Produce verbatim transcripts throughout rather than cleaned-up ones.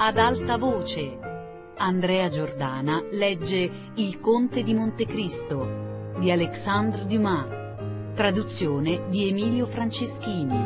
Ad alta voce. Andrea Giordana legge Il Conte di Montecristo di Alexandre Dumas, traduzione di Emilio Franceschini.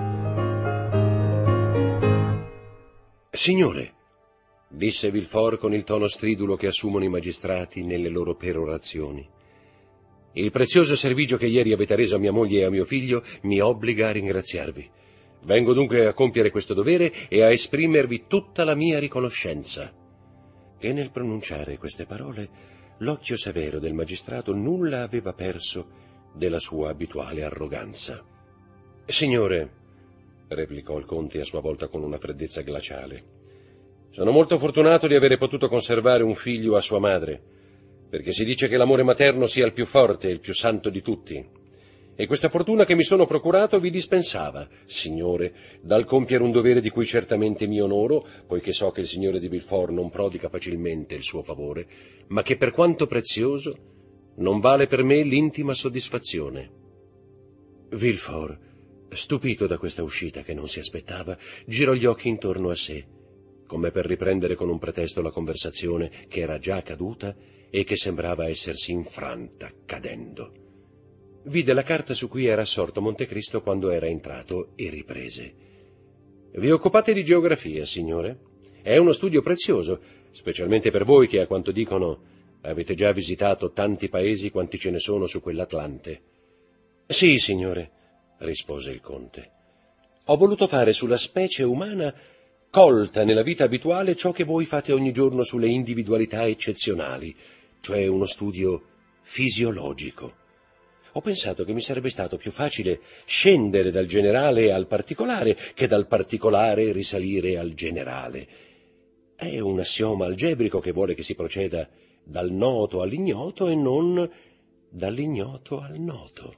Signore, disse Villefort con il tono stridulo che assumono i magistrati nelle loro perorazioni, il prezioso servigio che ieri avete reso a mia moglie e a mio figlio mi obbliga a ringraziarvi. Vengo dunque a compiere questo dovere e a esprimervi tutta la mia riconoscenza. E nel pronunciare queste parole, l'occhio severo del magistrato nulla aveva perso della sua abituale arroganza. Signore, replicò il conte a sua volta con una freddezza glaciale, sono molto fortunato di avere potuto conservare un figlio a sua madre, perché si dice che l'amore materno sia il più forte e il più santo di tutti. E questa fortuna che mi sono procurato vi dispensava, signore, dal compiere un dovere di cui certamente mi onoro, poiché so che il signore di Villefort non prodiga facilmente il suo favore, ma che per quanto prezioso non vale per me l'intima soddisfazione. Villefort, stupito da questa uscita che non si aspettava, girò gli occhi intorno a sé, come per riprendere con un pretesto la conversazione che era già caduta e che sembrava essersi infranta, cadendo. Vide la carta su cui era assorto Montecristo quando era entrato e riprese. Vi occupate di geografia, signore? È uno studio prezioso, specialmente per voi che, a quanto dicono, avete già visitato tanti paesi quanti ce ne sono su quell'Atlante. Sì, signore, rispose il conte. Ho voluto fare sulla specie umana colta nella vita abituale ciò che voi fate ogni giorno sulle individualità eccezionali, cioè uno studio fisiologico. Ho pensato che mi sarebbe stato più facile scendere dal generale al particolare che dal particolare risalire al generale. È un assioma algebrico che vuole che si proceda dal noto all'ignoto e non dall'ignoto al noto.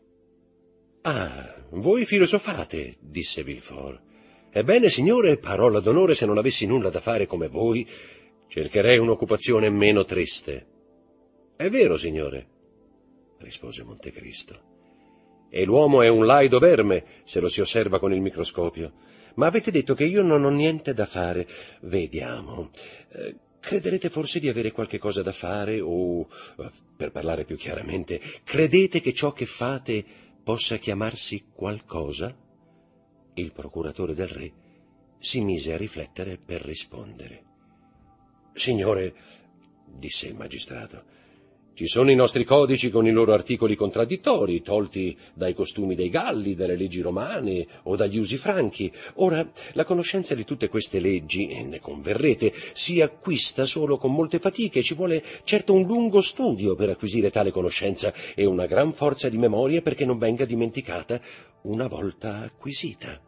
Ah, voi filosofate, disse Villefort. Ebbene, signore, parola d'onore, se non avessi nulla da fare come voi, cercherei un'occupazione meno triste. È vero, signore, rispose Montecristo. E l'uomo è un laido verme, se lo si osserva con il microscopio. Ma avete detto che io non ho niente da fare. Vediamo. Eh, crederete forse di avere qualche cosa da fare o, per parlare più chiaramente, credete che ciò che fate possa chiamarsi qualcosa? Il procuratore del re si mise a riflettere per rispondere. Signore, disse il magistrato, ci sono i nostri codici con i loro articoli contraddittori, tolti dai costumi dei Galli, dalle leggi romane o dagli usi franchi. Ora, la conoscenza di tutte queste leggi, e ne converrete, si acquista solo con molte fatiche e ci vuole certo un lungo studio per acquisire tale conoscenza e una gran forza di memoria perché non venga dimenticata una volta acquisita.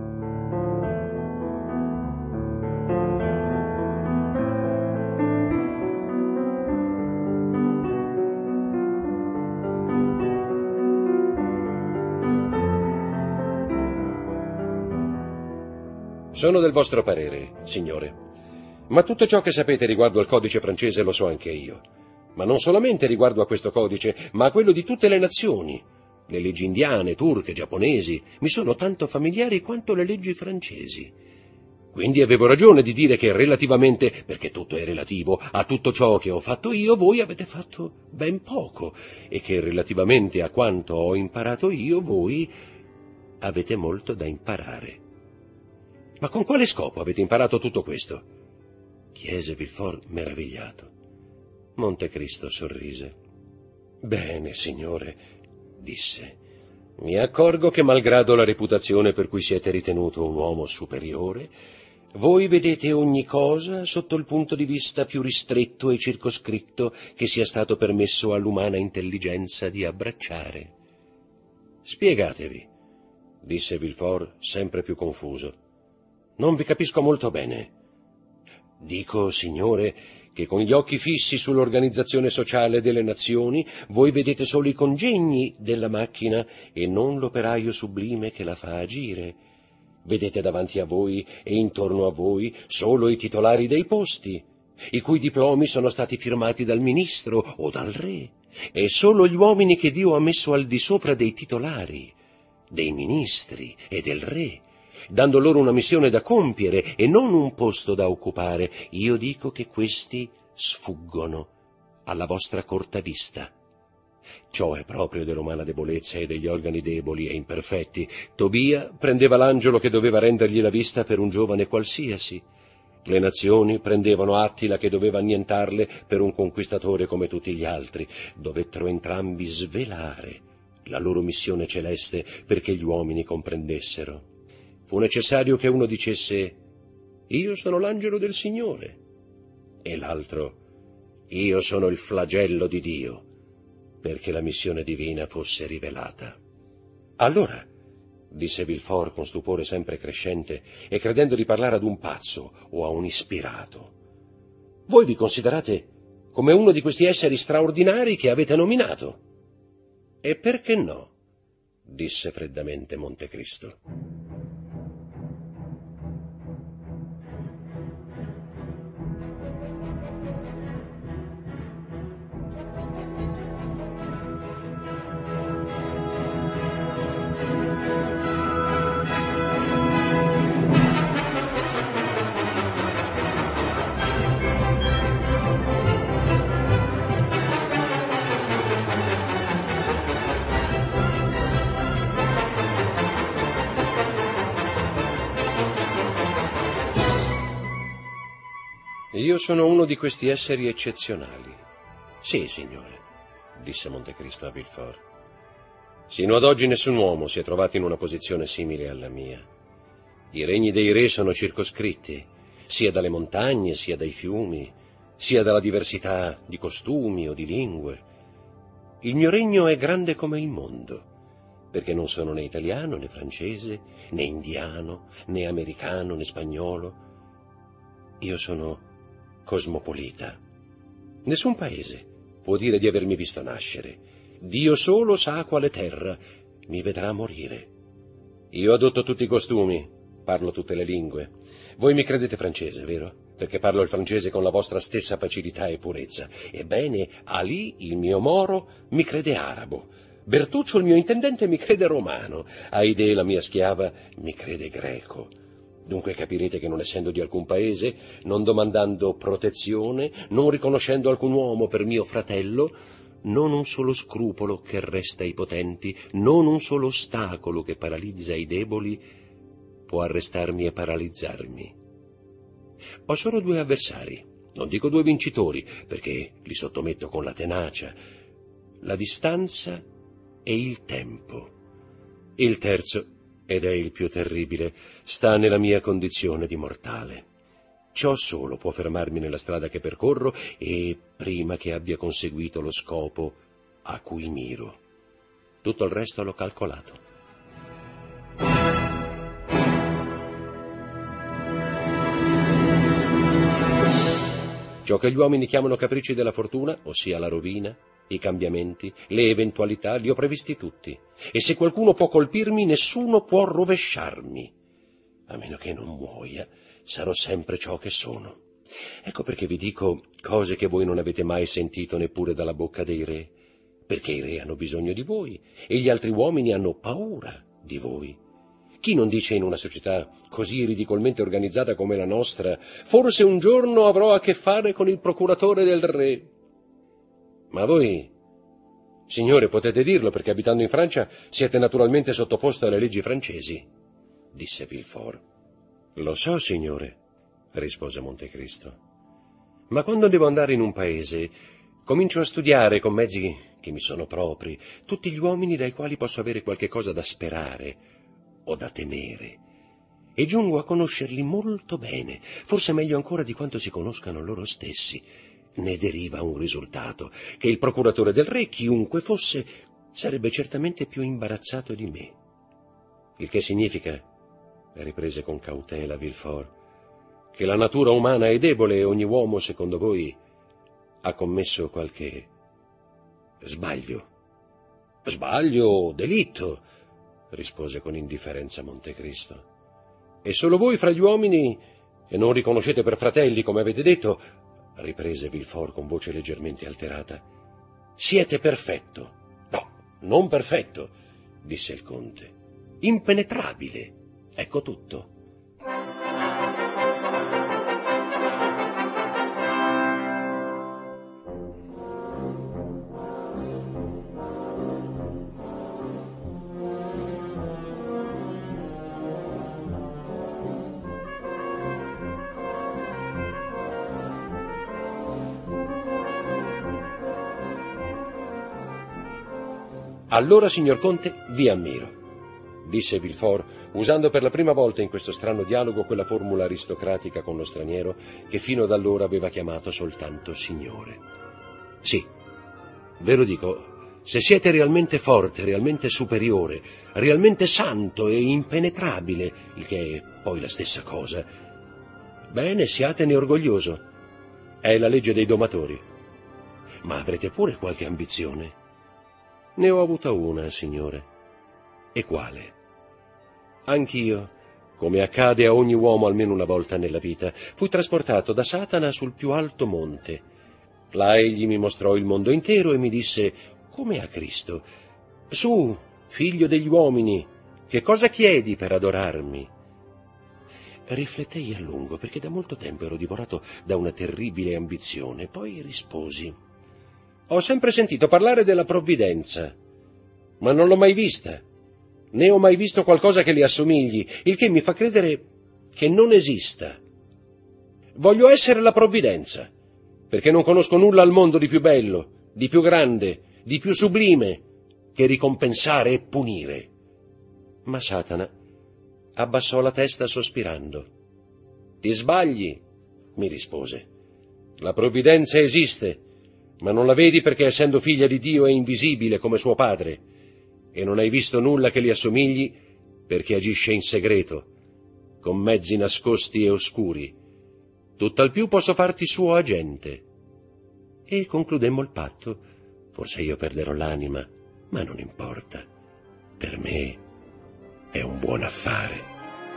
Sono del vostro parere, signore, ma tutto ciò che sapete riguardo al codice francese lo so anche io, ma non solamente riguardo a questo codice, ma a quello di tutte le nazioni. Le leggi indiane, turche, giapponesi mi sono tanto familiari quanto le leggi francesi. Quindi avevo ragione di dire che relativamente, perché tutto è relativo, a tutto ciò che ho fatto io, voi avete fatto ben poco, e che relativamente a quanto ho imparato io, voi avete molto da imparare. Ma con quale scopo avete imparato tutto questo? Chiese Villefort meravigliato. Montecristo sorrise. Bene, signore, disse, mi accorgo che malgrado la reputazione per cui siete ritenuto un uomo superiore, voi vedete ogni cosa sotto il punto di vista più ristretto e circoscritto che sia stato permesso all'umana intelligenza di abbracciare. Spiegatevi, disse Villefort sempre più confuso. Non vi capisco molto bene. Dico, signore, che con gli occhi fissi sull'organizzazione sociale delle nazioni voi vedete solo i congegni della macchina e non l'operaio sublime che la fa agire. Vedete davanti a voi e intorno a voi solo i titolari dei posti, i cui diplomi sono stati firmati dal ministro o dal re, e solo gli uomini che Dio ha messo al di sopra dei titolari, dei ministri e del re, dando loro una missione da compiere e non un posto da occupare. Io dico che questi sfuggono alla vostra corta vista. Ciò è proprio dell'umana debolezza e degli organi deboli e imperfetti. Tobia prendeva l'angelo che doveva rendergli la vista per un giovane qualsiasi. Le nazioni prendevano Attila che doveva annientarle per un conquistatore come tutti gli altri. Dovettero entrambi svelare la loro missione celeste perché gli uomini comprendessero. Fu necessario che uno dicesse: io sono l'angelo del Signore, e l'altro: io sono il flagello di Dio, perché la missione divina fosse rivelata. Allora, disse Villefort con stupore sempre crescente e credendo di parlare ad un pazzo o a un ispirato, voi vi considerate come uno di questi esseri straordinari che avete nominato? E perché no? Disse freddamente Montecristo. Io sono uno di questi esseri eccezionali. Sì, signore, disse Montecristo a Villefort. Sino ad oggi nessun uomo si è trovato in una posizione simile alla mia. I regni dei re sono circoscritti, sia dalle montagne, sia dai fiumi, sia dalla diversità di costumi o di lingue. Il mio regno è grande come il mondo, perché non sono né italiano, né francese, né indiano, né americano, né spagnolo. Io sono cosmopolita. Nessun paese può dire di avermi visto nascere. Dio solo sa quale terra mi vedrà morire. Io adotto tutti i costumi, parlo tutte le lingue. Voi mi credete francese, vero? Perché parlo il francese con la vostra stessa facilità e purezza. Ebbene, Ali, il mio moro, mi crede arabo. Bertuccio, il mio intendente, mi crede romano. Aide, la mia schiava, mi crede greco. Dunque capirete che non essendo di alcun paese, non domandando protezione, non riconoscendo alcun uomo per mio fratello, non un solo scrupolo che resta ai potenti, non un solo ostacolo che paralizza i deboli, può arrestarmi e paralizzarmi. Ho solo due avversari, non dico due vincitori, perché li sottometto con la tenacia, la distanza e il tempo. Il terzo, ed è il più terribile, sta nella mia condizione di mortale. Ciò solo può fermarmi nella strada che percorro e prima che abbia conseguito lo scopo a cui miro. Tutto il resto l'ho calcolato. Ciò che gli uomini chiamano capricci della fortuna, ossia la rovina, i cambiamenti, le eventualità, li ho previsti tutti. E se qualcuno può colpirmi, nessuno può rovesciarmi. A meno che non muoia, sarò sempre ciò che sono. Ecco perché vi dico cose che voi non avete mai sentito neppure dalla bocca dei re, perché i re hanno bisogno di voi e gli altri uomini hanno paura di voi. Chi non dice in una società così ridicolmente organizzata come la nostra, forse un giorno avrò a che fare con il procuratore del re? Ma voi, signore, potete dirlo perché abitando in Francia siete naturalmente sottoposto alle leggi francesi, disse Villefort. Lo so, signore, rispose Montecristo. Ma quando devo andare in un paese, comincio a studiare con mezzi che mi sono propri tutti gli uomini dai quali posso avere qualche cosa da sperare o da temere, e giungo a conoscerli molto bene, forse meglio ancora di quanto si conoscano loro stessi. Ne deriva un risultato, che il procuratore del re, chiunque fosse, sarebbe certamente più imbarazzato di me. Il che significa, riprese con cautela Villefort, che la natura umana è debole e ogni uomo, secondo voi, ha commesso qualche sbaglio. Sbaglio, delitto, rispose con indifferenza Montecristo. E solo voi fra gli uomini, e non riconoscete per fratelli, come avete detto, riprese Villefort con voce leggermente alterata, siete perfetto. No, non perfetto, disse il conte, impenetrabile. Ecco tutto. Allora, signor Conte, vi ammiro, disse Villefort, usando per la prima volta in questo strano dialogo quella formula aristocratica con lo straniero che fino ad allora aveva chiamato soltanto signore. Sì, ve lo dico, se siete realmente forte, realmente superiore, realmente santo e impenetrabile, il che è poi la stessa cosa, bene, siatene orgoglioso. È la legge dei domatori. Ma avrete pure qualche ambizione? Ne ho avuta una, signore. E quale? Anch'io, come accade a ogni uomo almeno una volta nella vita, fui trasportato da Satana sul più alto monte. Là egli mi mostrò il mondo intero e mi disse, come a Cristo, «Su, figlio degli uomini, che cosa chiedi per adorarmi?» Riflettei a lungo, perché da molto tempo ero divorato da una terribile ambizione, poi risposi, «Ho sempre sentito parlare della provvidenza, ma non l'ho mai vista, né ho mai visto qualcosa che le assomigli, il che mi fa credere che non esista. Voglio essere la provvidenza, perché non conosco nulla al mondo di più bello, di più grande, di più sublime, che ricompensare e punire». Ma Satana abbassò la testa sospirando. «Ti sbagli», mi rispose. «La provvidenza esiste, ma non la vedi perché, essendo figlia di Dio, è invisibile come suo padre, e non hai visto nulla che li assomigli perché agisce in segreto, con mezzi nascosti e oscuri. Tutt'al più posso farti suo agente». E concludemmo il patto. Forse io perderò l'anima, ma non importa. Per me è un buon affare.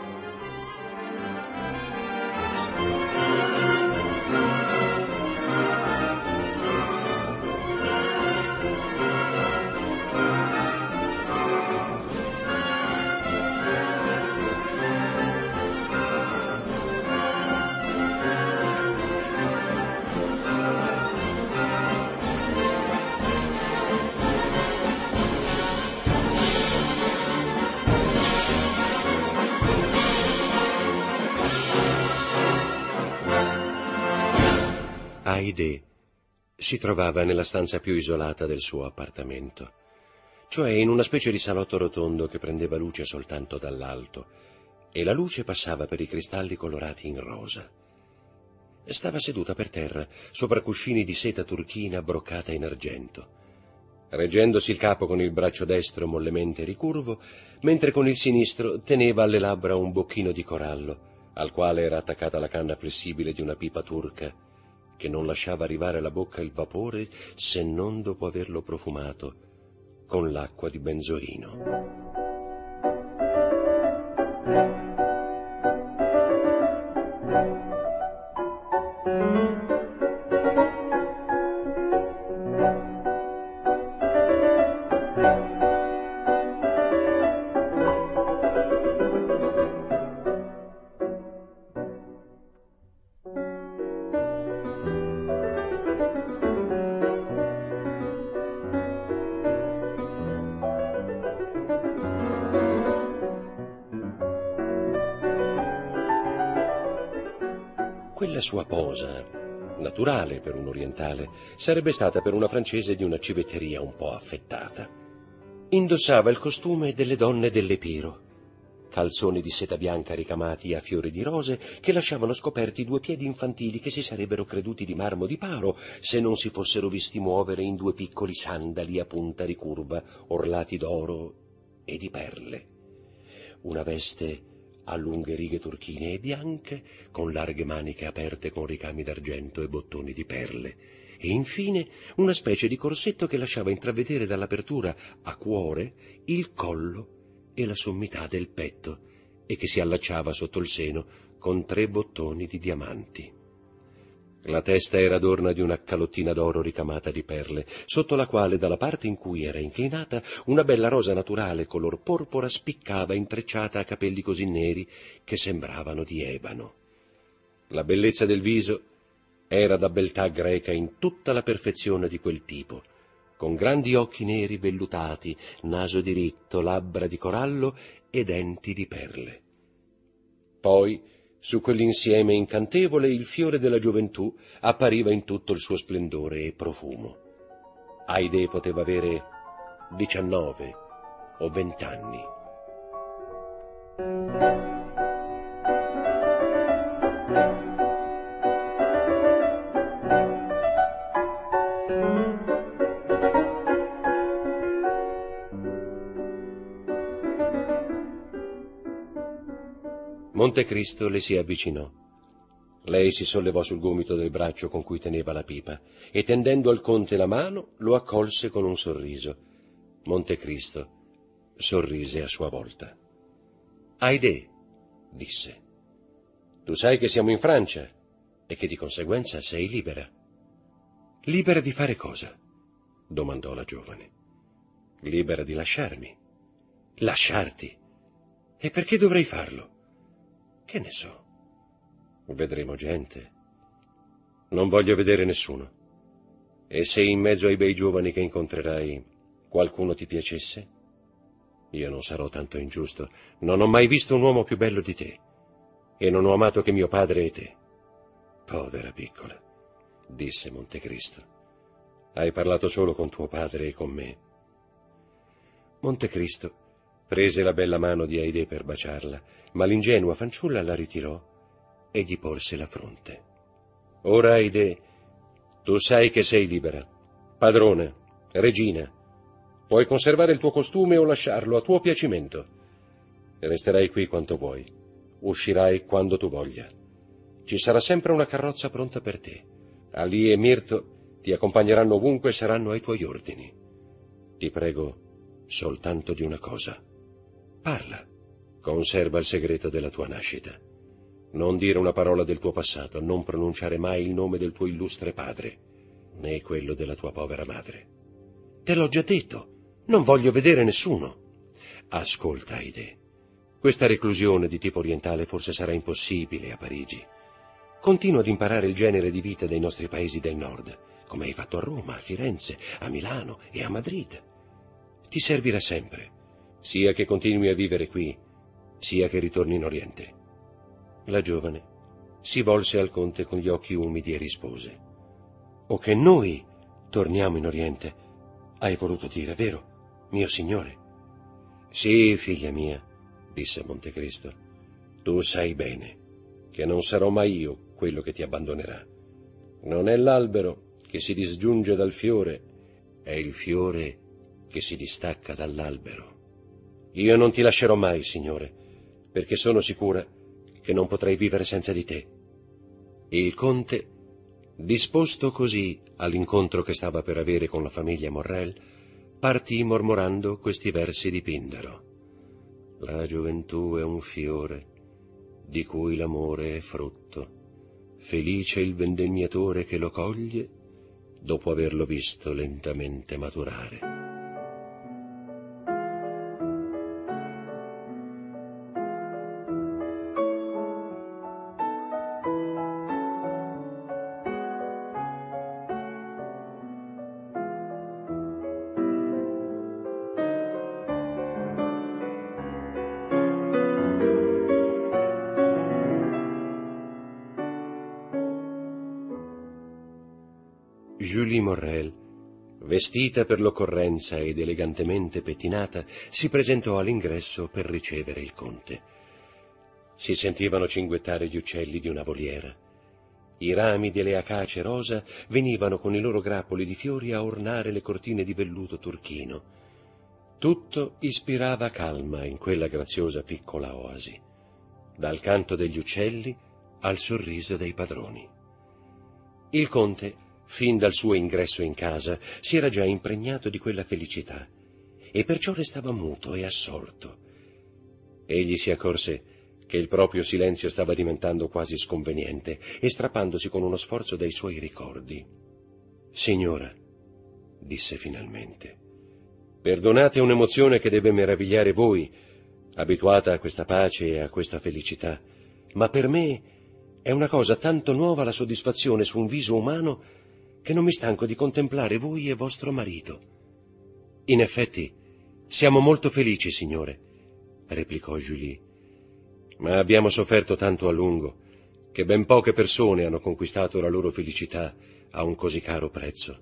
Haydée si trovava nella stanza più isolata del suo appartamento, cioè in una specie di salotto rotondo che prendeva luce soltanto dall'alto, e la luce passava per i cristalli colorati in rosa. Stava seduta per terra, sopra cuscini di seta turchina broccata in argento, reggendosi il capo con il braccio destro mollemente ricurvo, mentre con il sinistro teneva alle labbra un bocchino di corallo, al quale era attaccata la canna flessibile di una pipa turca, che non lasciava arrivare alla bocca il vapore se non dopo averlo profumato con l'acqua di benzoino. Quella sua posa, naturale per un orientale, sarebbe stata per una francese di una civetteria un po' affettata. Indossava il costume delle donne dell'Epiro, calzoni di seta bianca ricamati a fiori di rose che lasciavano scoperti due piedi infantili che si sarebbero creduti di marmo di Paro se non si fossero visti muovere in due piccoli sandali a punta ricurva, orlati d'oro e di perle. Una veste a lunghe righe turchine e bianche, con larghe maniche aperte con ricami d'argento e bottoni di perle, e infine una specie di corsetto che lasciava intravedere dall'apertura a cuore il collo e la sommità del petto, e che si allacciava sotto il seno con tre bottoni di diamanti. La testa era adorna di una calottina d'oro ricamata di perle, sotto la quale, dalla parte in cui era inclinata, una bella rosa naturale color porpora spiccava intrecciata a capelli così neri che sembravano di ebano. La bellezza del viso era da beltà greca in tutta la perfezione di quel tipo, con grandi occhi neri vellutati, naso diritto, labbra di corallo e denti di perle. Poi, su quell'insieme incantevole, il fiore della gioventù appariva in tutto il suo splendore e profumo. Haydée poteva avere diciannove o vent'anni. Montecristo le si avvicinò. Lei si sollevò sul gomito del braccio con cui teneva la pipa e, tendendo al conte la mano, lo accolse con un sorriso. Montecristo sorrise a sua volta. «Haydée», disse, «tu sai che siamo in Francia e che di conseguenza sei libera». «Libera di fare cosa?» domandò la giovane. «Libera di lasciarmi». «Lasciarti? E perché dovrei farlo?» «Che ne so. Vedremo gente. Non voglio vedere nessuno. E se in mezzo ai bei giovani che incontrerai qualcuno ti piacesse? Io non sarò tanto ingiusto. Non ho mai visto un uomo più bello di te. E non ho amato che mio padre e te». «Povera piccola», disse Montecristo. «Hai parlato solo con tuo padre e con me». Montecristo prese la bella mano di Haydée per baciarla, ma l'ingenua fanciulla la ritirò e gli porse la fronte. «Ora, Haydée, tu sai che sei libera, padrona, regina. Puoi conservare il tuo costume o lasciarlo a tuo piacimento. Resterai qui quanto vuoi, uscirai quando tu voglia. Ci sarà sempre una carrozza pronta per te. Ali e Mirto ti accompagneranno ovunque e saranno ai tuoi ordini. Ti prego soltanto di una cosa. Parla, conserva il segreto della tua nascita. Non dire una parola del tuo passato, non pronunciare mai il nome del tuo illustre padre, né quello della tua povera madre. Te l'ho già detto, non voglio vedere nessuno. Ascolta, Haydée, questa reclusione di tipo orientale forse sarà impossibile a Parigi. Continua ad imparare il genere di vita dei nostri paesi del nord, come hai fatto a Roma, a Firenze, a Milano e a Madrid. Ti servirà sempre, sia che continui a vivere qui, sia che ritorni in Oriente. La giovane si volse al conte con gli occhi umidi e rispose: «O che noi torniamo in Oriente, hai voluto dire, vero, mio signore?» «Sì, figlia mia», disse Montecristo, «tu sai bene che non sarò mai io quello che ti abbandonerà. Non è l'albero che si disgiunge dal fiore, è il fiore che si distacca dall'albero. Io non ti lascerò mai, signore, perché sono sicura che non potrei vivere senza di te». Il conte, disposto così all'incontro che stava per avere con la famiglia Morrel, partì mormorando questi versi di Pindaro. «La gioventù è un fiore di cui l'amore è frutto. Felice il vendemmiatore che lo coglie dopo averlo visto lentamente maturare». Julie Morrel, vestita per l'occorrenza ed elegantemente pettinata, si presentò all'ingresso per ricevere il conte. Si sentivano cinguettare gli uccelli di una voliera. I rami delle acacie rosa venivano con i loro grappoli di fiori a ornare le cortine di velluto turchino. Tutto ispirava calma in quella graziosa piccola oasi, dal canto degli uccelli al sorriso dei padroni. Il conte, fin dal suo ingresso in casa, si era già impregnato di quella felicità e perciò restava muto e assorto. Egli si accorse che il proprio silenzio stava diventando quasi sconveniente e strappandosi con uno sforzo dai suoi ricordi. «Signora», disse finalmente, «perdonate un'emozione che deve meravigliare voi, abituata a questa pace e a questa felicità, ma per me è una cosa tanto nuova la soddisfazione su un viso umano che non mi stanco di contemplare voi e vostro marito». «In effetti, siamo molto felici, signore», replicò Julie, «ma abbiamo sofferto tanto a lungo che ben poche persone hanno conquistato la loro felicità a un così caro prezzo.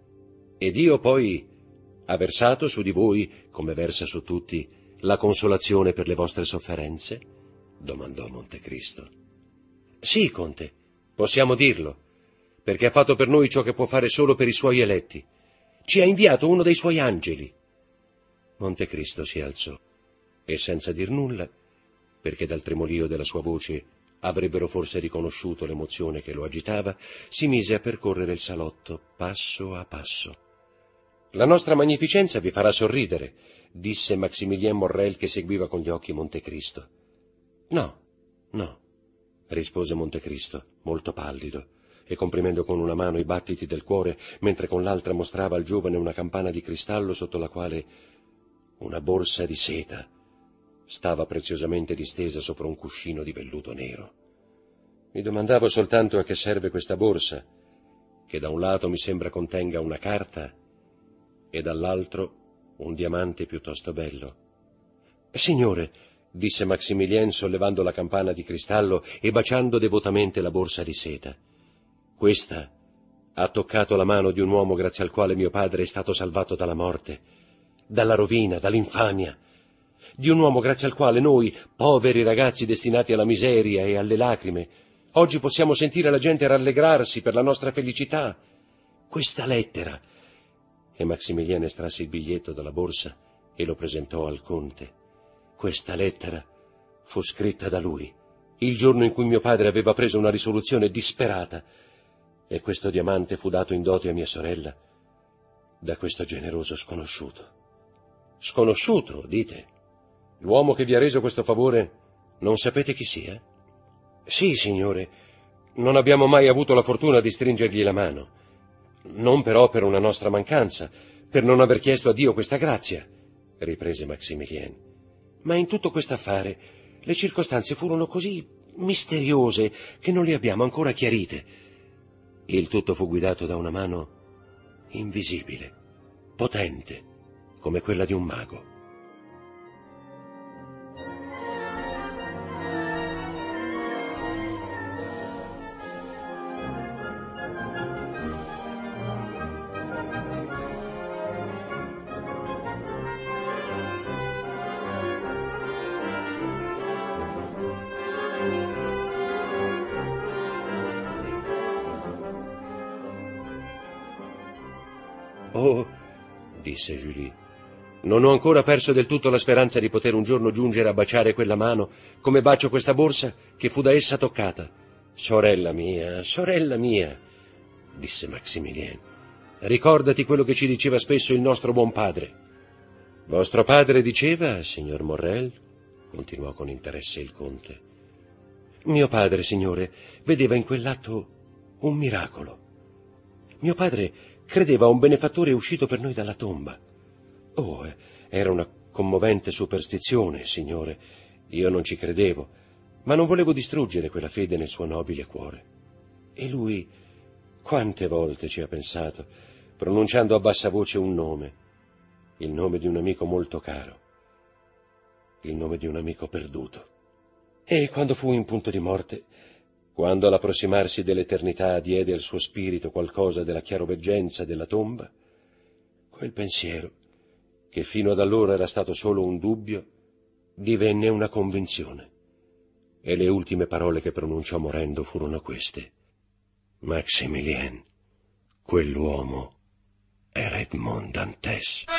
E Dio poi ha versato su di voi, come versa su tutti, la consolazione per le vostre sofferenze?» domandò Montecristo. «Sì, conte, possiamo dirlo, perché ha fatto per noi ciò che può fare solo per i suoi eletti. Ci ha inviato uno dei suoi angeli». Montecristo si alzò e, senza dir nulla, perché dal tremolio della sua voce avrebbero forse riconosciuto l'emozione che lo agitava, si mise a percorrere il salotto passo a passo. «La nostra magnificenza vi farà sorridere», disse Maximilien Morrel, che seguiva con gli occhi Montecristo. «No, no», rispose Montecristo, molto pallido, e comprimendo con una mano i battiti del cuore, mentre con l'altra mostrava al giovane una campana di cristallo sotto la quale una borsa di seta stava preziosamente distesa sopra un cuscino di velluto nero. «Mi domandavo soltanto a che serve questa borsa, che da un lato mi sembra contenga una carta e dall'altro un diamante piuttosto bello». «Signore», disse Maximilien sollevando la campana di cristallo e baciando devotamente la borsa di seta, «questa ha toccato la mano di un uomo grazie al quale mio padre è stato salvato dalla morte, dalla rovina, dall'infamia, di un uomo grazie al quale noi, poveri ragazzi destinati alla miseria e alle lacrime, oggi possiamo sentire la gente rallegrarsi per la nostra felicità. Questa lettera». E Maximilien estrasse il biglietto dalla borsa e lo presentò al conte. «Questa lettera fu scritta da lui, il giorno in cui mio padre aveva preso una risoluzione disperata, e questo diamante fu dato in dote a mia sorella da questo generoso sconosciuto». «Sconosciuto, dite? L'uomo che vi ha reso questo favore non sapete chi sia?» «Sì, signore, non abbiamo mai avuto la fortuna di stringergli la mano. Non però per una nostra mancanza, per non aver chiesto a Dio questa grazia», riprese Maximilien. «Ma in tutto quest'affare le circostanze furono così misteriose che non le abbiamo ancora chiarite. Il tutto fu guidato da una mano invisibile, potente, come quella di un mago». «Oh», disse Julie, «non ho ancora perso del tutto la speranza di poter un giorno giungere a baciare quella mano come bacio questa borsa che fu da essa toccata». «Sorella mia, sorella mia», disse Maximilien, «ricordati quello che ci diceva spesso il nostro buon padre». «Vostro padre diceva, signor Morrel?» continuò con interesse il conte. «Mio padre, signore, vedeva in quell'atto un miracolo. Mio padre credeva a un benefattore uscito per noi dalla tomba. Oh, era una commovente superstizione, signore. Io non ci credevo, ma non volevo distruggere quella fede nel suo nobile cuore. E lui quante volte ci ha pensato, pronunciando a bassa voce un nome, il nome di un amico molto caro, il nome di un amico perduto. E quando fu in punto di morte, quando all'approssimarsi dell'eternità diede al suo spirito qualcosa della chiaroveggenza della tomba, quel pensiero, che fino ad allora era stato solo un dubbio, divenne una convinzione. E le ultime parole che pronunciò morendo furono queste: «Maximilien, quell'uomo era Edmond Dantès».